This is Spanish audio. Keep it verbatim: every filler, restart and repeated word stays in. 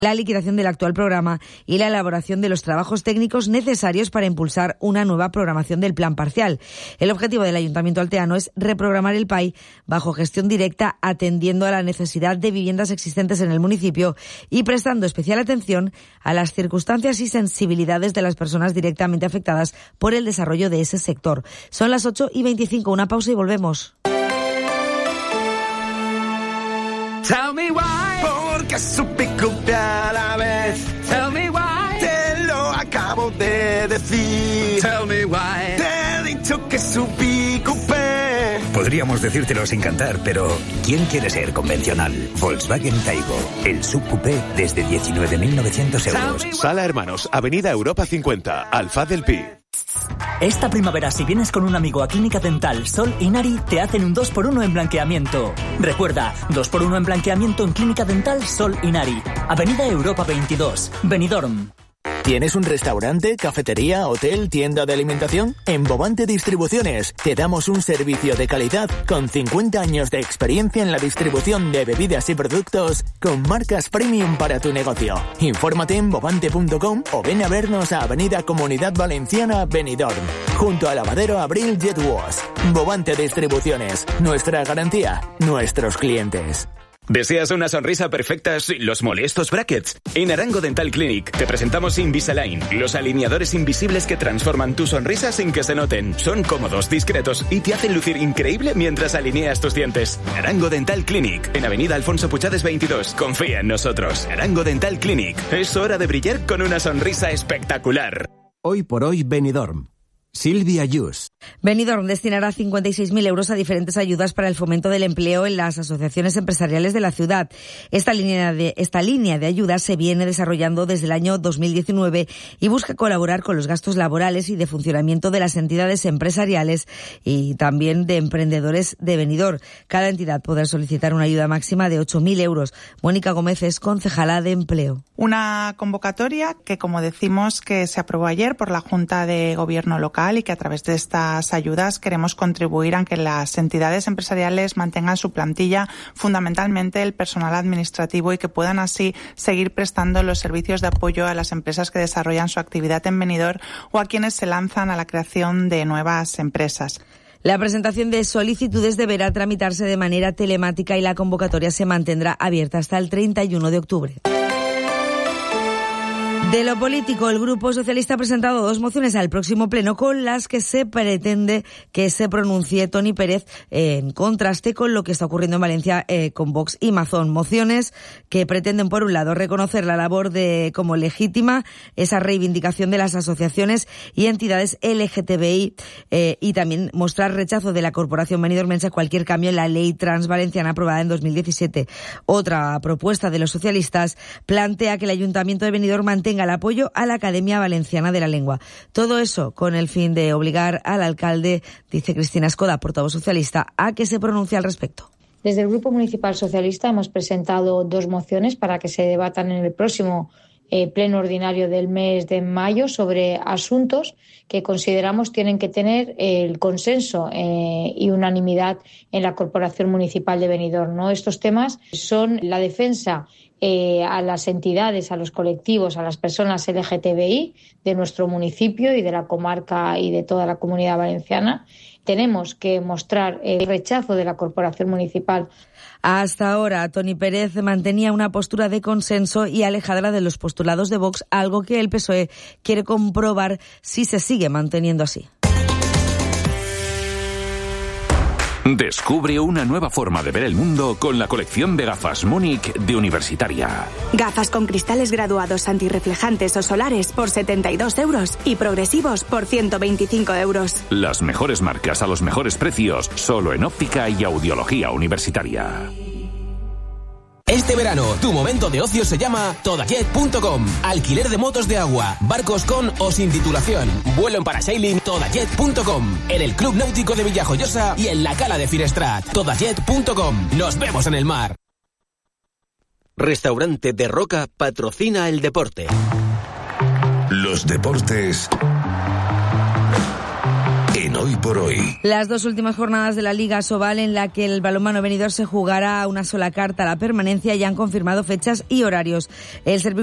la liquidación del actual programa y la elaboración de los trabajos técnicos necesarios para impulsar una nueva programación del plan parcial. El objetivo del Ayuntamiento alteano es reprogramar el P A I bajo gestión directa, atendiendo a la necesidad de viviendas existentes en el municipio y prestando especial atención a las circunstancias y sensibilidades de las personas directamente afectadas por el desarrollo de ese sector. Son las ocho y veinticinco, una pausa y volvemos. Tell me why. Porque supe copiar a la vez. Tell me why. Te lo acabo de decir. Tell me why. Te he dicho que subí coupé. Podríamos decírtelo sin cantar, pero ¿quién quiere ser convencional? Volkswagen Taigo, el subcoupé desde diecinueve mil novecientos euros. Sala Hermanos, Avenida Europa cincuenta, Alfaz del Pi. Esta primavera, si vienes con un amigo a Clínica Dental Sol y Nari, te hacen un dos por uno en blanqueamiento. Recuerda, dos por uno en blanqueamiento en Clínica Dental Sol y Nari. Avenida Europa veintidós, Benidorm. ¿Tienes un restaurante, cafetería, hotel, tienda de alimentación? En Bovante Distribuciones te damos un servicio de calidad con cincuenta años de experiencia en la distribución de bebidas y productos con marcas premium para tu negocio. Infórmate en bovante punto com o ven a vernos a Avenida Comunidad Valenciana, Benidorm, junto al lavadero Abril Jet Wash. Bovante Distribuciones, nuestra garantía, nuestros clientes. ¿Deseas una sonrisa perfecta sin los molestos brackets? En Arango Dental Clinic te presentamos Invisalign, los alineadores invisibles que transforman tu sonrisa sin que se noten. Son cómodos, discretos y te hacen lucir increíble mientras alineas tus dientes. Arango Dental Clinic, en Avenida Alfonso Puchades veintidós. Confía en nosotros. Arango Dental Clinic. Es hora de brillar con una sonrisa espectacular. Hoy por hoy, Benidorm. Silvia Yus. Benidorm destinará cincuenta y seis mil euros a diferentes ayudas para el fomento del empleo en las asociaciones empresariales de la ciudad. Esta línea de, esta línea de ayudas se viene desarrollando desde el año dos mil diecinueve y busca colaborar con los gastos laborales y de funcionamiento de las entidades empresariales y también de emprendedores de Benidorm. Cada entidad podrá solicitar una ayuda máxima de ocho mil euros. Mónica Gómez es concejala de Empleo. Una convocatoria que, como decimos, que se aprobó ayer por la Junta de Gobierno local y que a través de estas ayudas queremos contribuir a que las entidades empresariales mantengan su plantilla, fundamentalmente el personal administrativo, y que puedan así seguir prestando los servicios de apoyo a las empresas que desarrollan su actividad en Benidorm o a quienes se lanzan a la creación de nuevas empresas. La presentación de solicitudes deberá tramitarse de manera telemática y la convocatoria se mantendrá abierta hasta el treinta y uno de octubre. De lo político, el Grupo Socialista ha presentado dos mociones al próximo pleno con las que se pretende que se pronuncie Toni Pérez en contraste con lo que está ocurriendo en Valencia eh, con Vox y Mazón. Mociones que pretenden, por un lado, reconocer la labor de como legítima esa reivindicación de las asociaciones y entidades L G T B I eh, y también mostrar rechazo de la Corporación benidormense a cualquier cambio en la ley trans valenciana aprobada en dos mil diecisiete. Otra propuesta de los socialistas plantea que el Ayuntamiento de Benidorm mantenga el apoyo a la Academia Valenciana de la Lengua. Todo eso con el fin de obligar al alcalde, dice Cristina Escoda, portavoz socialista, a que se pronuncie al respecto. Desde el Grupo Municipal Socialista hemos presentado dos mociones para que se debatan en el próximo eh, pleno ordinario del mes de mayo sobre asuntos que consideramos tienen que tener el consenso eh, y unanimidad en la Corporación Municipal de Benidorm, ¿no? Estos temas son la defensa Eh, a las entidades, a los colectivos, a las personas L G T B I de nuestro municipio y de la comarca y de toda la Comunidad Valenciana. Tenemos que mostrar el rechazo de la Corporación Municipal. Hasta ahora, Toni Pérez mantenía una postura de consenso y alejada de los postulados de Vox, algo que el P S O E quiere comprobar si se sigue manteniendo así. Descubre una nueva forma de ver el mundo con la colección de gafas Múnich de Universitaria. Gafas con cristales graduados antirreflejantes o solares por setenta y dos euros y progresivos por ciento veinticinco euros. Las mejores marcas a los mejores precios, solo en óptica y audiología universitaria. Este verano, tu momento de ocio se llama todajet punto com. Alquiler de motos de agua, barcos con o sin titulación. Vuelo en parasailing, todajet punto com. En el Club Náutico de Villajoyosa y en la Cala de Finestrat. todajet punto com. Nos vemos en el mar. Restaurante de Roca patrocina el deporte. Los deportes en hoy por hoy. Las dos últimas jornadas de la Liga Sobal, en la que el balonmano Benidorm se jugará una sola carta a la permanencia, ya han confirmado fechas y horarios. El servicio